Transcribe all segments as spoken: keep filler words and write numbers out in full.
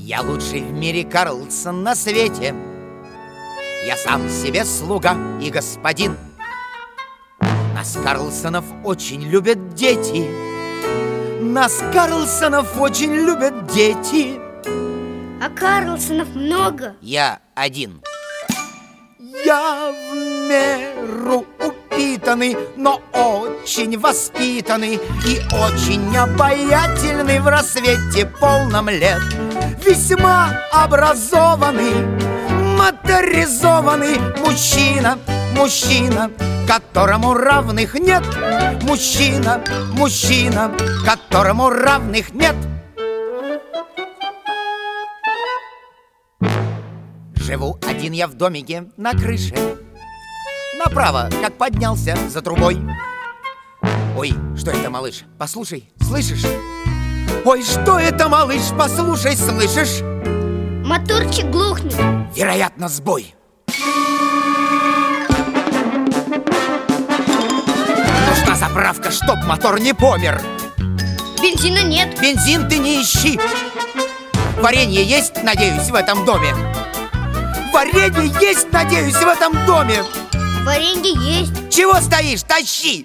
Я лучший в мире Карлсон на свете. Я сам себе слуга и господин. Нас, Карлсонов, очень любят дети. Нас, Карлсонов, очень любят дети. А Карлсонов много? Я один. Я в меру упитанный, но очень воспитанный и очень обаятельный в рассвете полном лет. Весьма образованный, моторизованный мужчина, мужчина, которому равных нет. Мужчина, мужчина, которому равных нет. Живу один я в домике на крыше. Направо, как поднялся за трубой. Ой, что это, малыш? Послушай, слышишь? Ой, что это, малыш? Послушай, слышишь? Моторчик глохнет. Вероятно, сбой. Нужна заправка, чтоб мотор не помер. Бензина нет. Бензин ты не ищи. Варенье есть, надеюсь, в этом доме? Варенье есть, надеюсь, в этом доме? Варенье есть. Чего стоишь? Тащи!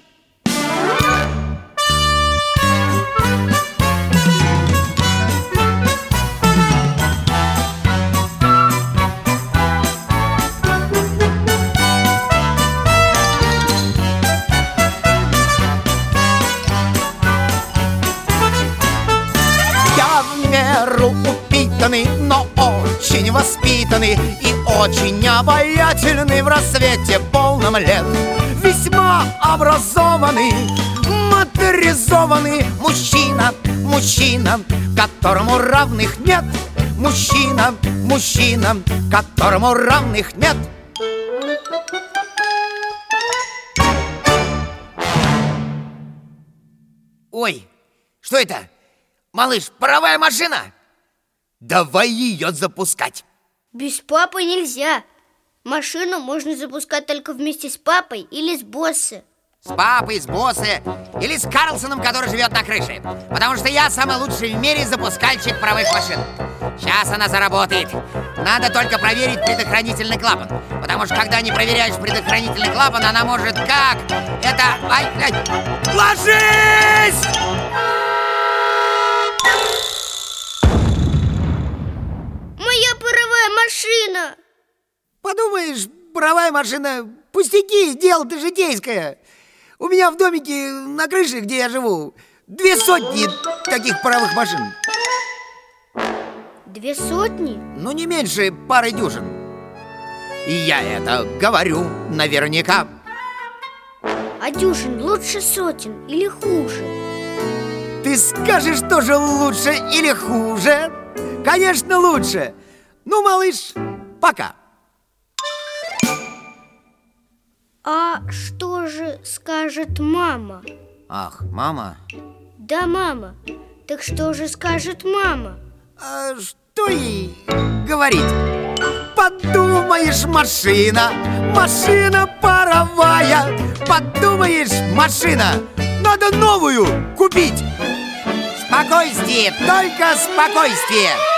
Я в меру упитанный, но очень воспитанный и очень обаятельный в рассвете полном лет. Весьма образованный, моторизованный мужчина, мужчина, которому равных нет. Мужчина, мужчина, которому равных нет. Ой, что это? Малыш, паровая машина? Давай ее запускать. Без папы нельзя. Машину можно запускать только вместе с папой или с боссом. С папой, с боссом или с Карлсоном, который живет на крыше. Потому что я самый лучший в мире запускальщик паровых машин. Сейчас она заработает. Надо только проверить предохранительный клапан. Потому что когда не проверяешь предохранительный клапан, она может как? Это... Ай, ай. Ложись! Моя паровая машина! Подумаешь, паровая машина, пустяки, дело-то житейское. У меня в домике на крыше, где я живу, две сотни таких паровых машин. Две сотни? Ну, не меньше пары дюжин. И я это говорю наверняка. А дюжин лучше сотен или хуже? Ты скажешь, тоже лучше или хуже? Конечно, лучше. Ну, малыш, пока. А что же скажет мама? Ах, мама? Да, мама. Так что же скажет мама? А что ей говорить? Подумаешь, машина, машина паровая. Подумаешь, машина, надо новую купить. Спокойствие, только спокойствие.